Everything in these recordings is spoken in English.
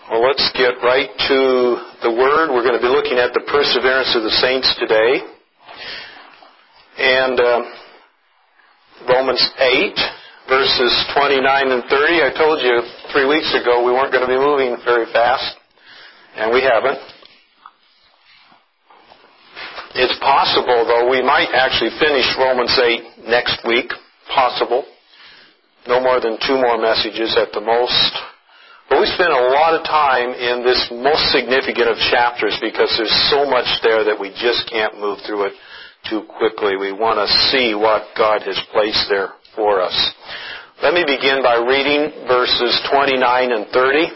Well, let's get right to the Word. We're going to be looking at the perseverance of the saints today. And Romans 8, verses 29 and 30. I told you 3 weeks ago we weren't going to be moving very fast, and we haven't. It's possible, though, we might actually finish Romans 8 next week. Possible. No more than 2 more messages at the most. But we spent a lot of time in this most significant of chapters because there's so much there that we just can't move through it too quickly. We want to see what God has placed there for us. Let me begin by reading verses 29 and 30.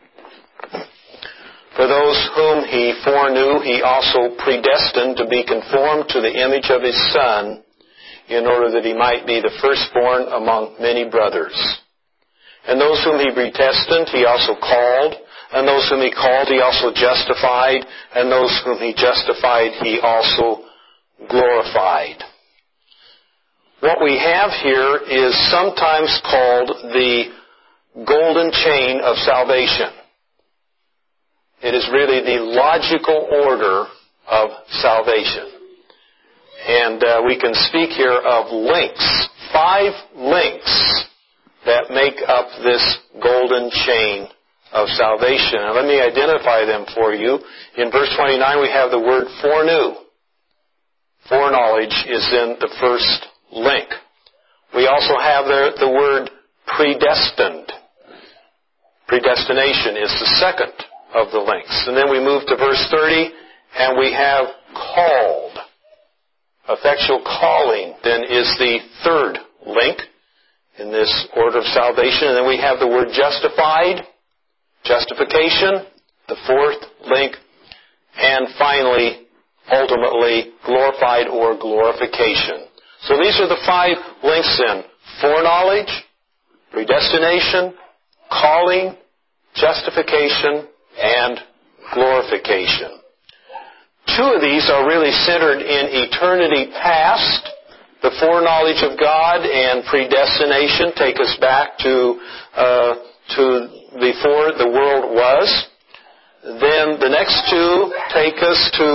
For those whom He foreknew, He also predestined to be conformed to the image of His Son, in order that He might be the firstborn among many brothers. And those whom He predestined, He also called. And those whom He called, He also justified. And those whom He justified, He also glorified. What we have here is sometimes called the golden chain of salvation. It is really the logical order of salvation. And we can speak here of links, 5 links that make up this golden chain of salvation. And let me identify them for you. In verse 29 we have the word foreknew. Foreknowledge is in the first link. We also have the word predestined. Predestination is the second of the links. And then we move to verse 30 and we have called. Effectual calling then is the third link in this order of salvation. And then we have the word justified, justification, the fourth link, and finally, ultimately, glorified or glorification. So these are the 5 links then: foreknowledge, predestination, calling, justification, and glorification. 2 of these are really centered in eternity past. The foreknowledge of God and predestination take us back to before the world was. Then the next 2 take us to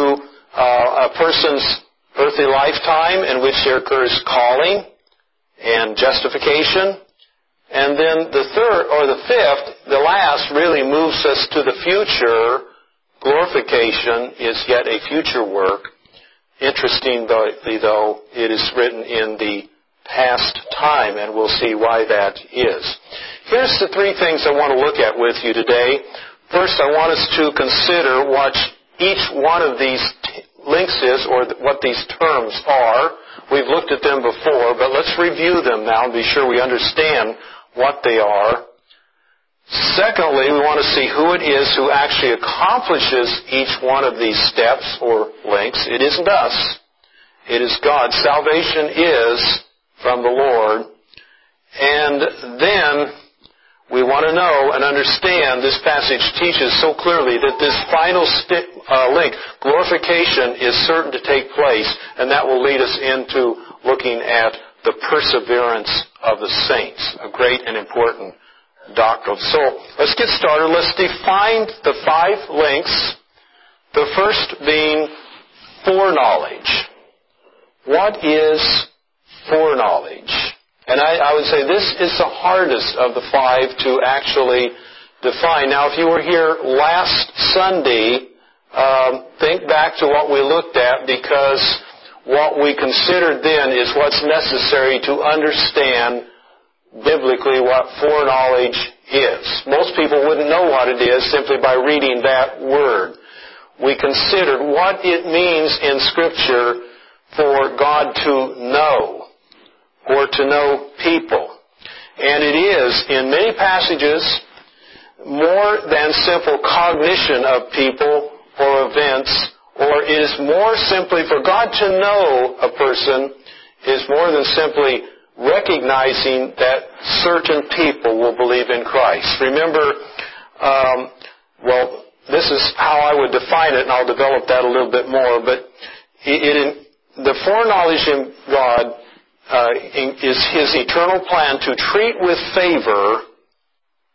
a person's earthly lifetime in which there occurs calling and justification. And then the third, or the fifth, the last, really moves us to the future. Glorification is yet a future work. Interestingly, though, it is written in the past time, and we'll see why that is. Here's the 3 things I want to look at with you today. First, I want us to consider what each one of these links is, or what these terms are. We've looked at them before, but let's review them now and be sure we understand what they are. Secondly, we want to see who it is who actually accomplishes each one of these steps or links. It isn't us. It is God. Salvation is from the Lord. And then we want to know and understand, this passage teaches so clearly that this final link, glorification, is certain to take place, and that will lead us into looking at the perseverance of the saints, a great and important doctrine. So let's get started. Let's define the 5 links. The first being foreknowledge. What is foreknowledge? And I would say this is the hardest of the 5 to actually define. Now, if you were here last Sunday, think back to what we looked at, because what we considered then is what's necessary to understand biblically what foreknowledge is. Most people wouldn't know what it is simply by reading that word. We considered what it means in Scripture for God to know, or to know people. And it is, in many passages, more than simple cognition of people or events, or it is more simply, for God to know a person is more than simply recognizing that certain people will believe in Christ. Remember, this is how I would define it, and I'll develop that a little bit more, but the foreknowledge in God is His eternal plan to treat with favor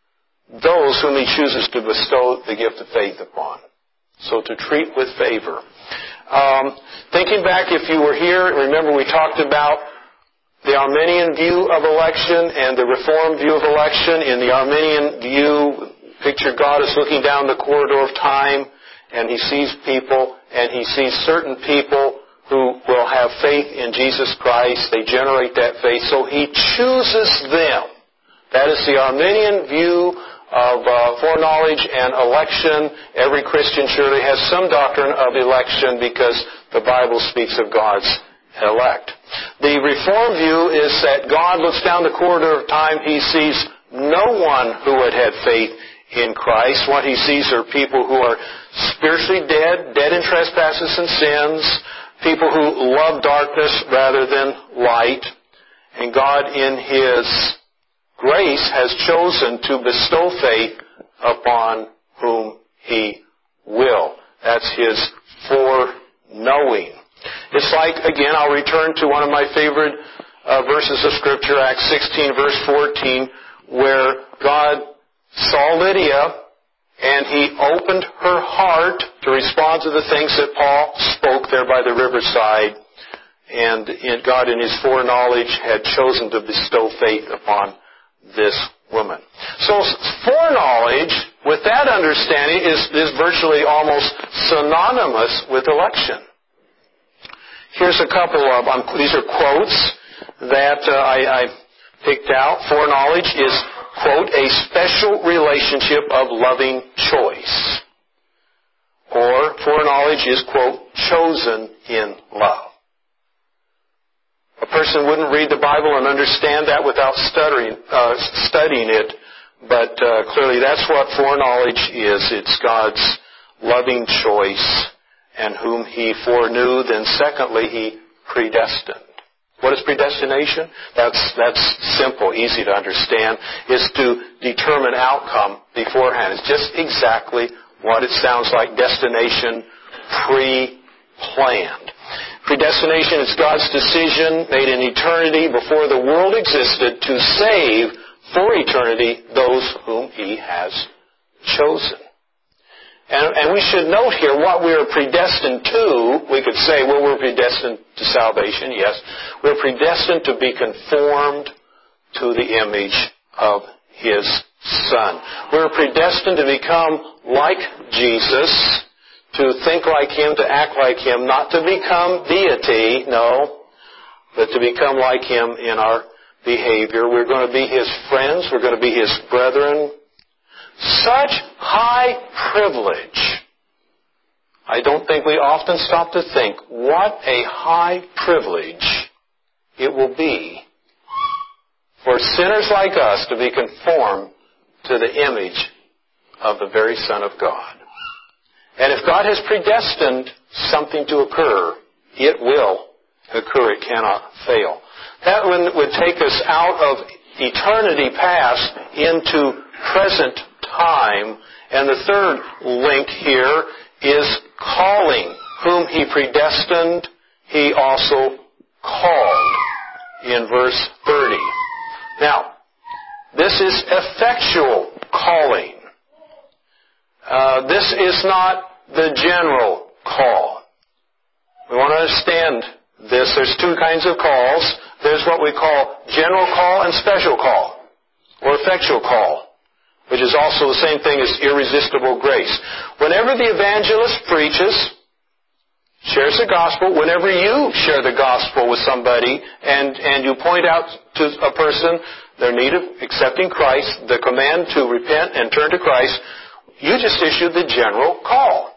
those whom He chooses to bestow the gift of faith upon. So to treat with favor. Thinking back, if you were here, remember we talked about the Arminian view of election and the Reformed view of election. In the Arminian view, picture God as looking down the corridor of time, and He sees people, and He sees certain people who will have faith in Jesus Christ. They generate that faith, so He chooses them. That is the Arminian view of foreknowledge and election. Every Christian surely has some doctrine of election because the Bible speaks of God's elect. The Reformed view is that God looks down the corridor of time. He sees no one who had had faith in Christ. What He sees are people who are spiritually dead in trespasses and sins, people who love darkness rather than light. And God, in His grace, has chosen to bestow faith upon whom He will. That's His foreknowing. It's like, again, I'll return to one of my favorite verses of Scripture, Acts 16, verse 14, where God saw Lydia and He opened her heart to respond to the things that Paul spoke there by the riverside. And God, in His foreknowledge, had chosen to bestow faith upon this woman. So foreknowledge, with that understanding, is virtually almost synonymous with election. Here's a couple of these are quotes that I picked out. Foreknowledge is, quote, a special relationship of loving choice. Or foreknowledge is, quote, chosen in love. A person wouldn't read the Bible and understand that without studying it, but clearly that's what foreknowledge is. It's God's loving choice, and whom He foreknew, then secondly, He predestined. What is predestination? That's simple, easy to understand. It's to determine outcome beforehand. It's just exactly what it sounds like. Destination pre-planned. Predestination is God's decision made in eternity before the world existed to save for eternity those whom He has chosen. And we should note here what we are predestined to. We could say, well, we're predestined to salvation. Yes. We're predestined to be conformed to the image of His Son. We're predestined to become like Jesus, to think like Him, to act like Him, not to become deity, no, but to become like Him in our behavior. We're going to be His friends. We're going to be His brethren. Such high privilege. I don't think we often stop to think what a high privilege it will be for sinners like us to be conformed to the image of the very Son of God. And if God has predestined something to occur, it will occur. It cannot fail. That would take us out of eternity past into present time. And the third link here is calling. Whom He predestined, He also called in verse 30. Now, this is effectual calling. This is not the general call. We want to understand this. There's two kinds of calls. There's what we call general call and special call, or effectual call, which is also the same thing as irresistible grace. Whenever the evangelist preaches, shares the gospel, whenever you share the gospel with somebody and you point out to a person their need of accepting Christ, the command to repent and turn to Christ, you just issue the general call,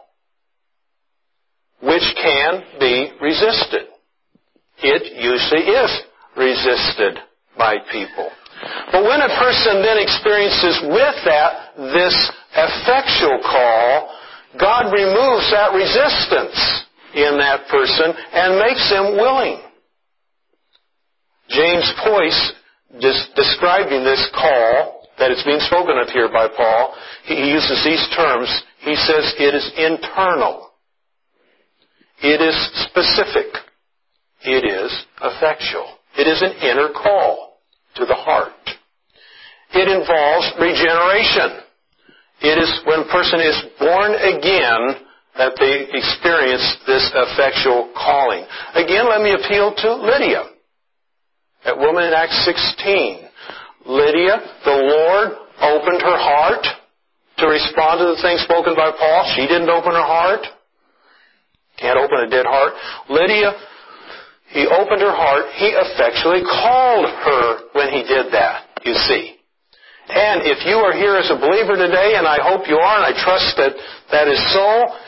which can be resisted. It usually is resisted by people. But when a person then experiences with that this effectual call, God removes that resistance in that person and makes them willing. James Poyce, describing this call that is being spoken of here by Paul, he uses these terms. He says it is internal. It is specific. It is effectual. It is an inner call to the heart. it involves regeneration. It is when a person is born again that they experience this effectual calling. Again, let me appeal to Lydia, that woman in Acts 16. Lydia, the Lord opened her heart to respond to the things spoken by Paul. She didn't open her heart. Can't open a dead heart. Lydia, he opened her heart. He effectually called her when he did that, you see. And if you are here as a believer today, and I hope you are, and I trust that that is so,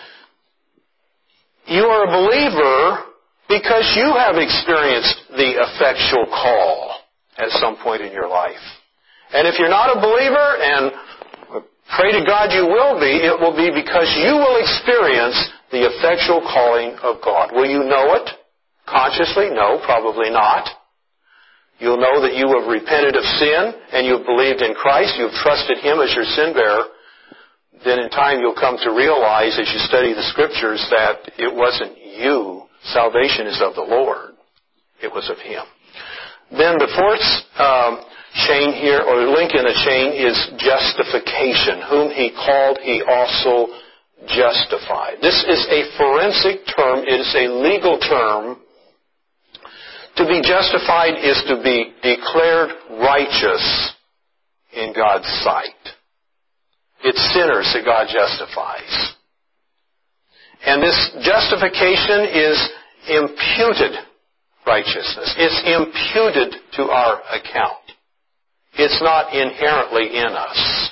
you are a believer because you have experienced the effectual call at some point in your life. And if you're not a believer, and pray to God you will be, it will be because you will experience the effectual calling of God. Will you know it consciously? No, probably not. You'll know that you have repented of sin and you've believed in Christ, you've trusted Him as your sin bearer. Then in time you'll come to realize as you study the Scriptures that it wasn't you. Salvation is of the Lord. It was of Him. Then the fourth chain here, or link in the chain, is justification. Whom He called, He also justified. This is a forensic term. It is a legal term. To be justified is to be declared righteous in God's sight. It's sinners that God justifies. And this justification is imputed righteousness. It's imputed to our account. It's not inherently in us.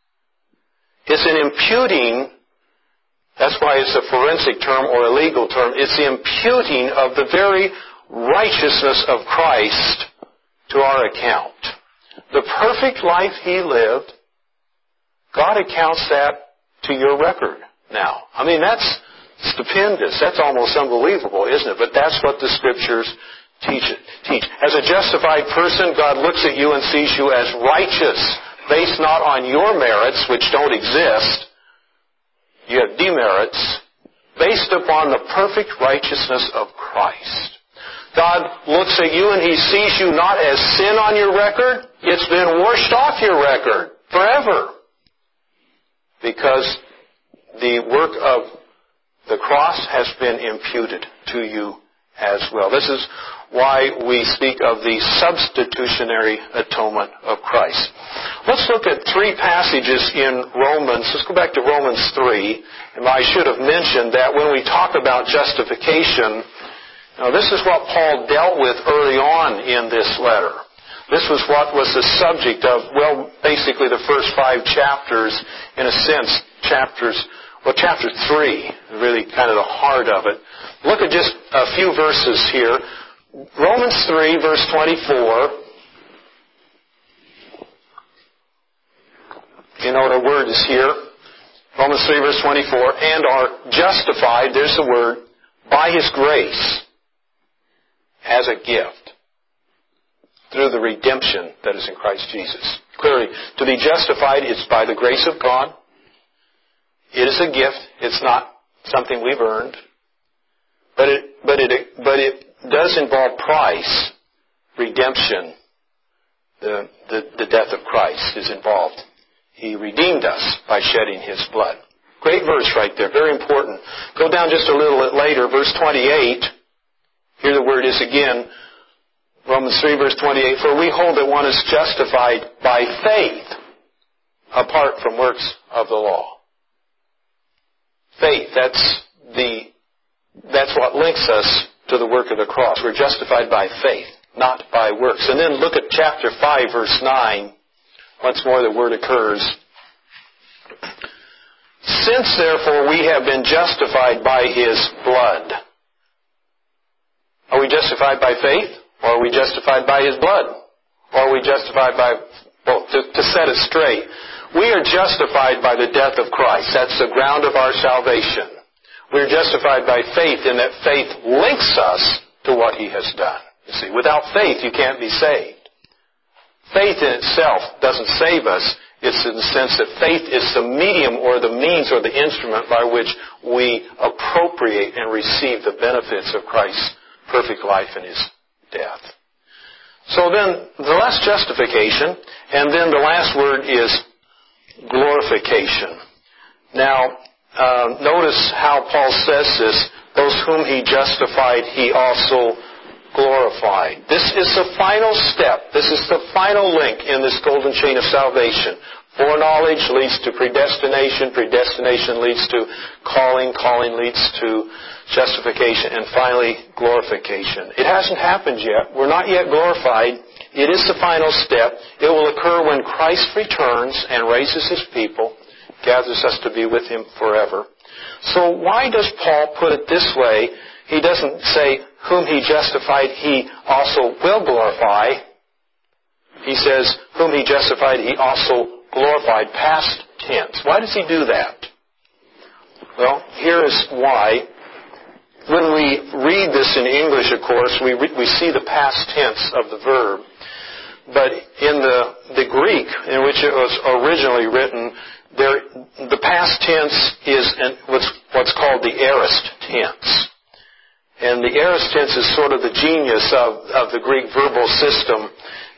It's an imputing. That's why it's a forensic term or a legal term. It's the imputing of the very righteousness of Christ to our account. The perfect life He lived, God accounts that to your record now. I mean, that's stupendous. That's almost unbelievable, isn't it? But that's what the Scriptures teach. As a justified person, God looks at you and sees you as righteous, based not on your merits, which don't exist. You have demerits, based upon the perfect righteousness of Christ. God looks at you and He sees you not as sin on your record. It's been washed off your record forever. Because the work of the cross has been imputed to you as well. This is why we speak of the substitutionary atonement of Christ. Let's look at three passages in Romans. Let's go back to Romans 3. And I should have mentioned that when we talk about justification, now this is what Paul dealt with early on in this letter. This was what was the subject of, well, basically the first 5 chapters, in a sense, chapter 3, really kind of the heart of it. Look at just a few verses here. Romans 3, verse 24. You know what our word is here. Romans 3, verse 24. And are justified, there's the word, by His grace, as a gift, through the redemption that is in Christ Jesus. Clearly, to be justified is by the grace of God. It is a gift. It's not something we've earned. But it does involve price, redemption. The death of Christ is involved. He redeemed us by shedding His blood. Great verse right there. Very important. Go down just a little bit later, verse 28. Here the word is again, Romans 3, verse 28. For we hold that one is justified by faith, apart from works of the law. Faith, that's what links us to the work of the cross. We're justified by faith, not by works. And then look at chapter 5, verse 9. Once more the word occurs. Since therefore we have been justified by His blood. Are we justified by faith? Or are we justified by His blood? Or are we justified by, well, to set it straight, we are justified by the death of Christ. That's the ground of our salvation. We're justified by faith in that faith links us to what He has done. You see, without faith you can't be saved. Faith in itself doesn't save us. It's in the sense that faith is the medium or the means or the instrument by which we appropriate and receive the benefits of Christ's perfect life and His death. So then, the last justification, and then the last word is glorification. Now, notice how Paul says this, those whom he justified, he also glorified. This is the final step. This is the final link in this golden chain of salvation. Foreknowledge leads to predestination. Predestination leads to calling. Calling leads to justification. And finally, glorification. It hasn't happened yet. We're not yet glorified. It is the final step. It will occur when Christ returns and raises His people, gathers us to be with Him forever. So why does Paul put it this way? He doesn't say, whom He justified, He also will glorify. He says, whom He justified, He also glorified, past tense. Why does He do that? Well, here is why. When we read this in English, of course, we see the past tense of the verb. But in the Greek, in which it was originally written, the past tense is what's called the aorist tense. And the aorist tense is sort of the genius of the Greek verbal system.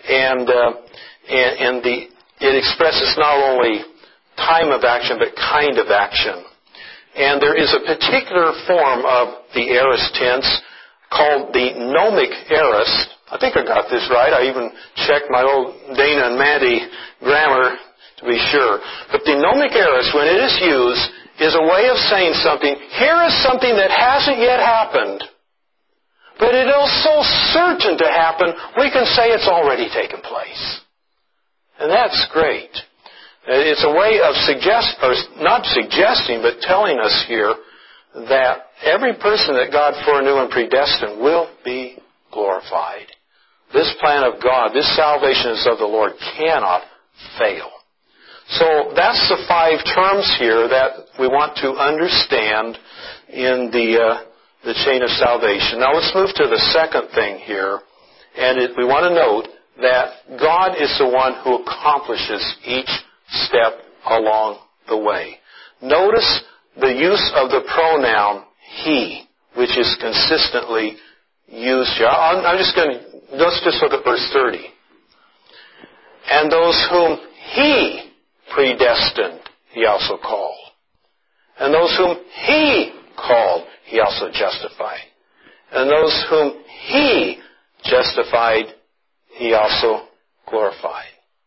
And it expresses not only time of action, but kind of action. And there is a particular form of the aorist tense called the gnomic aorist. I think I got this right. I even checked my old Dana and Mandy grammar to be sure. But the gnomic aorist, when it is used, is a way of saying something. Here is something that hasn't yet happened, but it is so certain to happen, we can say it's already taken place. And that's great. It's a way of not suggesting, but telling us here that every person that God foreknew and predestined will be glorified. This plan of God, this salvation is of the Lord, cannot fail. So that's the 5 terms here that we want to understand in the chain of salvation. Now let's move to the second thing here. And we want to note that God is the one who accomplishes each step along the way. Notice the use of the pronoun He, which is consistently used here. Let's just look at verse 30. And those whom He predestined, He also called. And those whom He called, He also justified. And those whom He justified, He also glorified.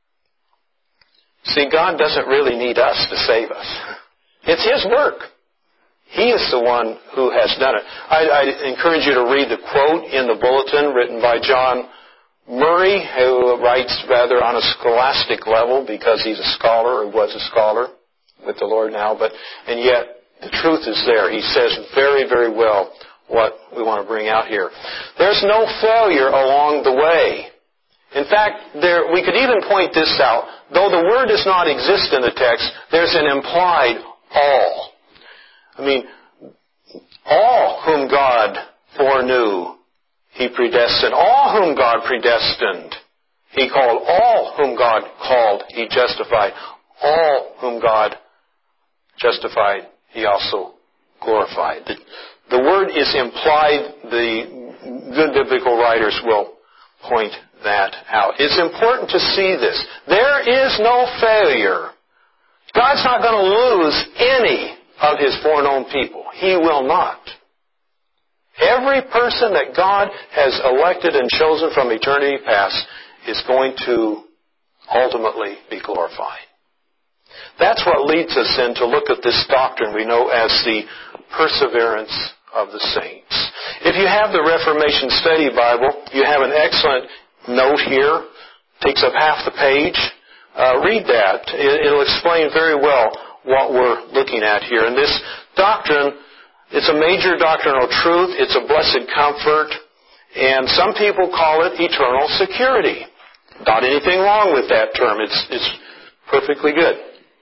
See, God doesn't really need us to save us. It's His work. He is the one who has done it. I encourage you to read the quote in the bulletin written by John Murray, who writes rather on a scholastic level because he's a scholar, or was a scholar with the Lord now, and yet the truth is there. He says very, very well what we want to bring out here. There's no failure along the way. In fact, we could even point this out. Though the word does not exist in the text, there's an implied all. I mean, all whom God foreknew, He predestined. All whom God predestined, He called. All whom God called, He justified. All whom God justified, He also glorified. The word is implied. The good biblical writers will point that out. It's important to see this. There is no failure. God's not going to lose any of His foreknown people. He will not. Every person that God has elected and chosen from eternity past is going to ultimately be glorified. That's what leads us then to look at this doctrine we know as the perseverance of the saints. If you have the Reformation Study Bible, you have an excellent note here. Takes up half the page. Read that. It'll explain very well what we're looking at here. And this doctrine, it's a major doctrinal truth. It's a blessed comfort. And some people call it eternal security. Not anything wrong with that term. It's perfectly good.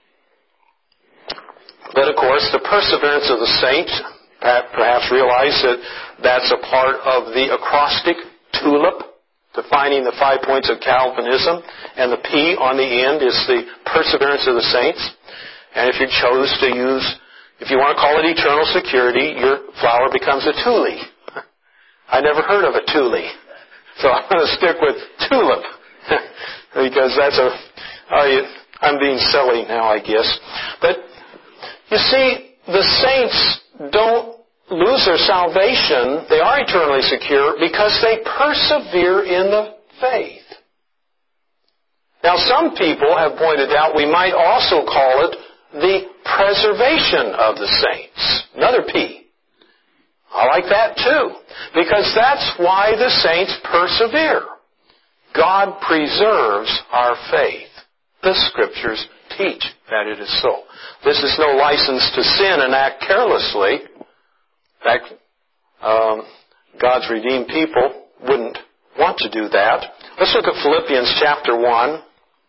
But of course, the perseverance of the saints, perhaps realize that that's a part of the acrostic tulip, defining the 5 points of Calvinism, and the P on the end is the perseverance of the saints. And if you chose to if you want to call it eternal security, your flower becomes a tule. I never heard of a tule. So I'm going to stick with tulip because I'm being silly now, I guess. But you see, the saints don't lose their salvation. They are eternally secure because they persevere in the faith. Now, some people have pointed out we might also call it the preservation of the saints. Another P. I like that too, because that's why the saints persevere. God preserves our faith. The Scriptures teach that it is so. This is no license to sin and act carelessly. In fact, God's redeemed people wouldn't want to do that. Let's look at Philippians chapter 1.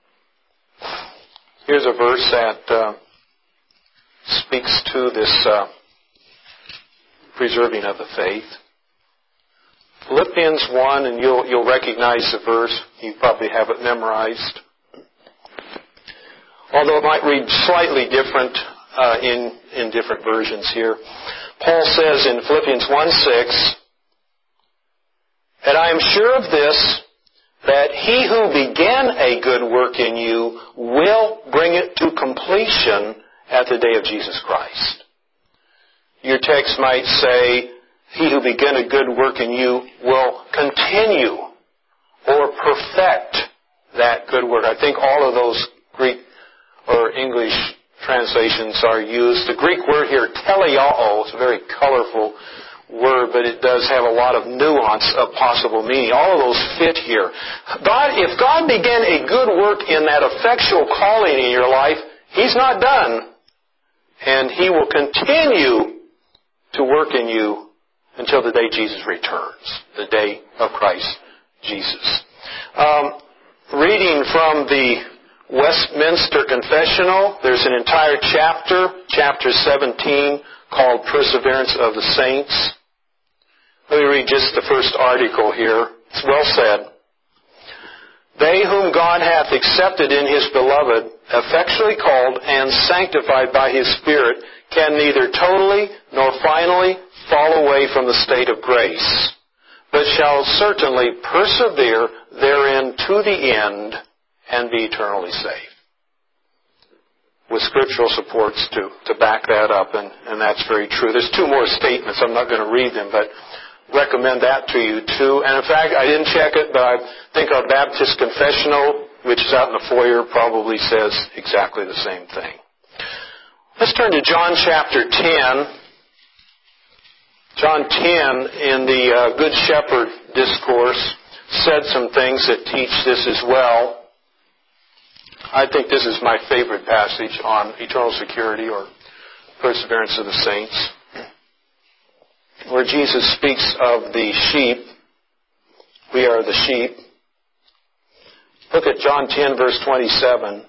Here's a verse that speaks to this preserving of the faith. Philippians 1, and you'll recognize the verse. You probably have it memorized. Although it might read slightly different in different versions here. Paul says in Philippians 1:6, "And I am sure of this, that he who began a good work in you will bring it to completion at the day of Jesus Christ." Your text might say, "He who began a good work in you will continue or perfect that good work." I think all of those Greek or English translations are used. The Greek word here, teleao, is a very colorful word, but it does have a lot of nuance of possible meaning. All of those fit here. If God began a good work in that effectual calling in your life, He's not done. And He will continue to work in you until the day Jesus returns, the day of Christ Jesus. Reading from the Westminster Confessional, there's an entire chapter 17, called Perseverance of the Saints. Let me read just the first article here. It's well said. "They whom God hath accepted in His beloved, effectually called and sanctified by His Spirit, can neither totally nor finally fall away from the state of grace, but shall certainly persevere therein to the end and be eternally saved." With scriptural supports to back that up, and that's very true. There's two more statements. I'm not going to read them, but recommend that to you too. And in fact, I didn't check it, but I think our Baptist Confessional, which is out in the foyer, probably says exactly the same thing. Let's turn to John chapter 10. John 10, in the Good Shepherd discourse, said some things that teach this as well. I think this is my favorite passage on eternal security or perseverance of the saints, where Jesus speaks of the sheep. We are the sheep. Look at John 10, verse 27.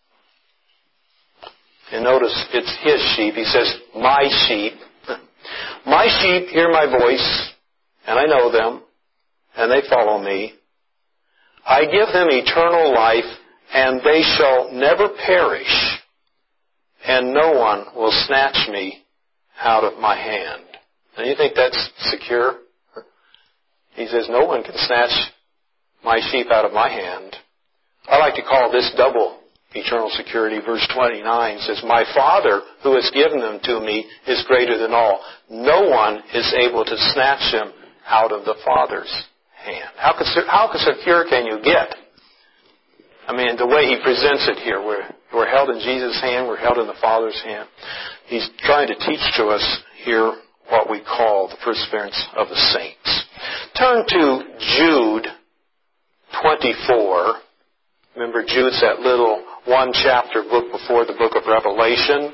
And notice it's His sheep. He says, "My sheep. My sheep hear my voice, and I know them, and they follow me. I give them eternal life, and they shall never perish, and no one will snatch me out of my hand." And you think that's secure? He says, no one can snatch my sheep out of my hand. I like to call this double eternal security. Verse 29 says, "My Father who has given them to me is greater than all. No one is able to snatch them out of the Father's hand." How secure can you get? I mean, the way He presents it here, we're held in Jesus' hand, we're held in the Father's hand. He's trying to teach to us here what we call the perseverance of the saints. Turn to Jude 24. Remember, Jude's that little one-chapter book before the book of Revelation.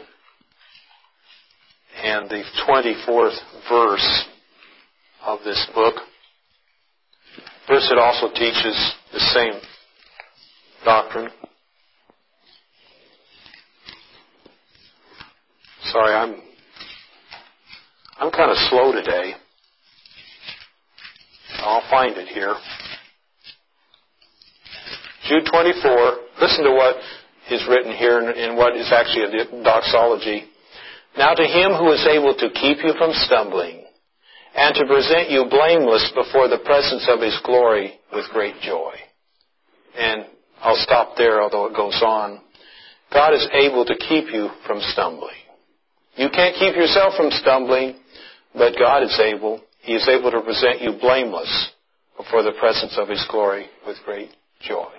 And the 24th verse of this book. Verse that also teaches the same doctrine. Sorry, I'm kind of slow today. I'll find it here. Jude 24. Listen to what is written here in what is actually a doxology. "Now to Him who is able to keep you from stumbling and to present you blameless before the presence of His glory with great joy. And I'll stop there, although it goes on. God is able to keep you from stumbling. You can't keep yourself from stumbling, but God is able. He is able to present you blameless before the presence of His glory with great joy.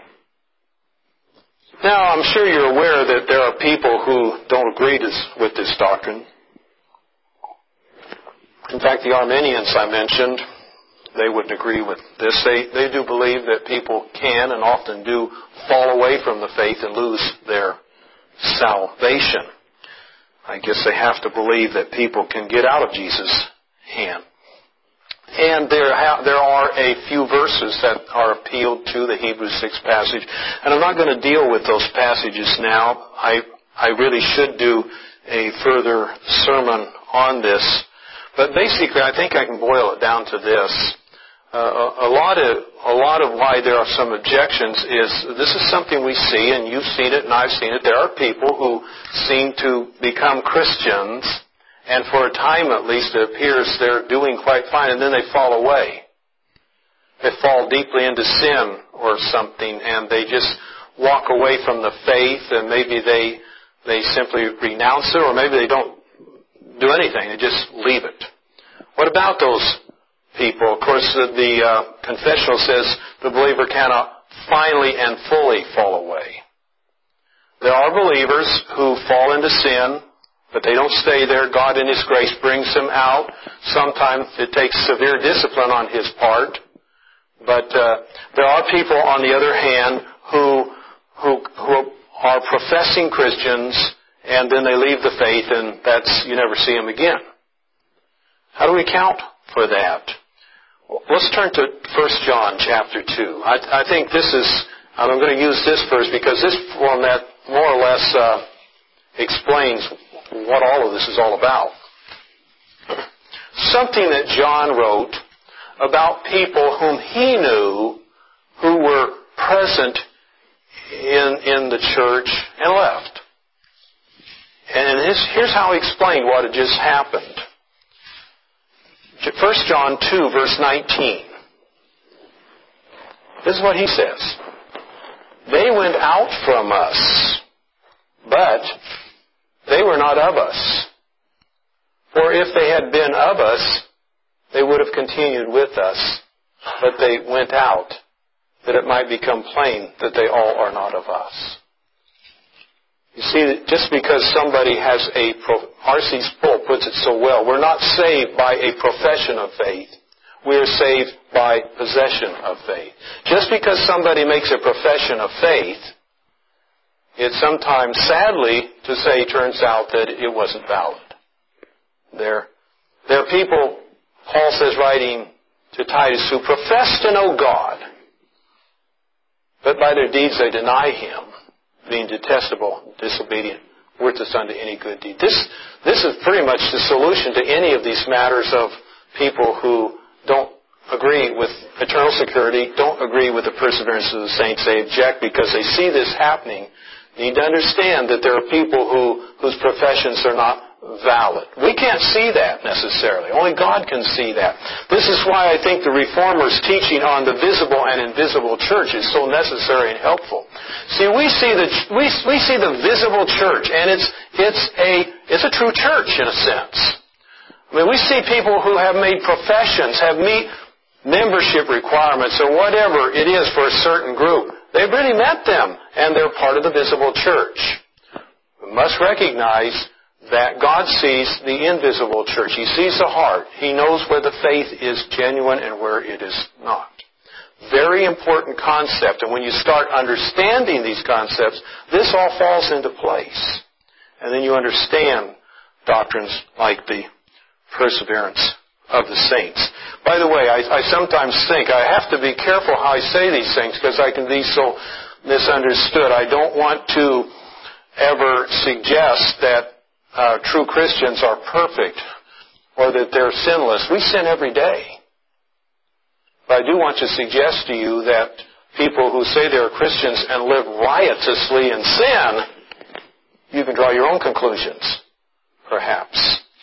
Now, I'm sure you're aware that there are people who don't agree with this doctrine. In fact, the Arminians I mentioned, they wouldn't agree with this. They do believe that people can and often do fall away from the faith and lose their salvation. I guess they have to believe that people can get out of Jesus' hand. And there are a few verses that are appealed to, the Hebrews 6 passage. And I'm not going to deal with those passages now. I really should do a further sermon on this. But basically, I think I can boil it down to this. A lot of why there are some objections is this is something we see, and you've seen it and I've seen it. There are people who seem to become Christians, and for a time at least it appears they're doing quite fine, and then they fall away. They fall deeply into sin or something, and they just walk away from the faith, and maybe they simply renounce it, or maybe they don't do anything. They just leave it. What about those people? Of course, the confessional says the believer cannot finally and fully fall away. There are believers who fall into sin, but they don't stay there. God in His grace brings them out. Sometimes it takes severe discipline on His part. But there are people, on the other hand, who are professing Christians, and then they leave the faith, and you never see them again. How do we account for that? Let's turn to 1 John chapter 2. I think this is, and I'm going to use this verse because this one that more or less explains what all of this is all about. Something that John wrote about people whom he knew who were present in the church and left. And here's how he explained what had just happened. 1 John 2, verse 19. This is what he says. They went out from us, but they were not of us. For if they had been of us, they would have continued with us. But they went out, that it might become plain that they all are not of us. You see, just because somebody has R.C. Sproul puts it so well, we're not saved by a profession of faith. We are saved by possession of faith. Just because somebody makes a profession of faith, it sometimes, sadly, to say, turns out that it wasn't valid. There are people, Paul says, writing to Titus, who profess to know God, but by their deeds they deny Him, being detestable, disobedient, worthless unto any good deed. This is pretty much the solution to any of these matters of people who don't agree with eternal security, don't agree with the perseverance of the saints. They object because they see this happening. You need to understand that there are people whose professions are not valid. We can't see that necessarily. Only God can see that. This is why I think the Reformers' teaching on the visible and invisible church is so necessary and helpful. See, we see the visible church, and it's a true church in a sense. I mean, we see people who have made professions, have meet membership requirements or whatever it is for a certain group. They've really met them, and they're part of the visible church. We must recognize that God sees the invisible church. He sees the heart. He knows where the faith is genuine and where it is not. Very important concept. And when you start understanding these concepts, this all falls into place. And then you understand doctrines like the perseverance of the saints. By the way, I sometimes think I have to be careful how I say these things because I can be so misunderstood. I don't want to ever suggest that true Christians are perfect or that they're sinless. We sin every day. But I do want to suggest to you that people who say they're Christians and live riotously in sin, you can draw your own conclusions, perhaps.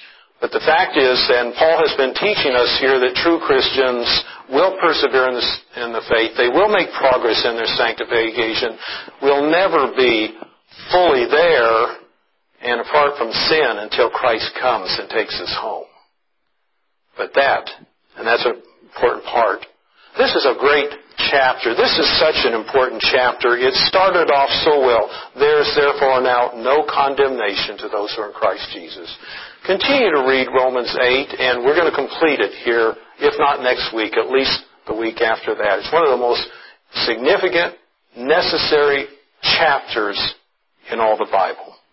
But the fact is, and Paul has been teaching us here, that true Christians will persevere in the faith. They will make progress in their sanctification. Will never be fully there and apart from sin until Christ comes and takes us home. But that's an important part. This is a great chapter. This is such an important chapter. It started off so well. There is therefore now no condemnation to those who are in Christ Jesus. Continue to read Romans 8, and we're going to complete it here, if not next week, at least the week after that. It's one of the most significant, necessary chapters in all the Bible.